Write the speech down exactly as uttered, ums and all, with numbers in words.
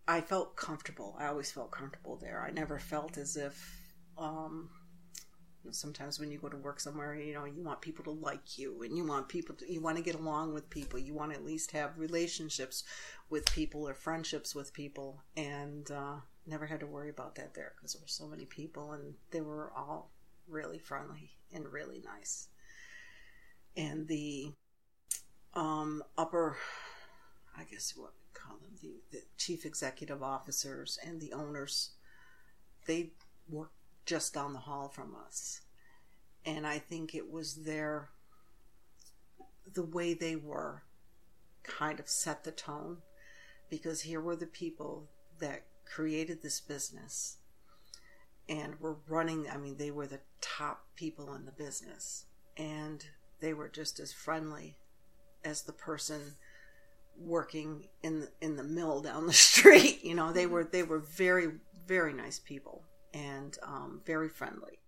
I felt comfortable. I always felt comfortable there. I never felt as if, um, sometimes when you go to work somewhere, you know, you want people to like you, and you want people to, you want to get along with people. You want to at least have relationships with people or friendships with people. And uh, never had to worry about that there because there were so many people, and they were all really friendly and really nice. And the um, upper, I guess what we call them, the, the chief executive officers and the owners, they worked just down the hall from us. And I think it was their, the way they were kind of set the tone, because here were the people that created this business and were running, I mean, they were the top people in the business, and they were just as friendly as the person working in the, in the mill down the street. You know, they were, they were very, very nice people, and um, very friendly.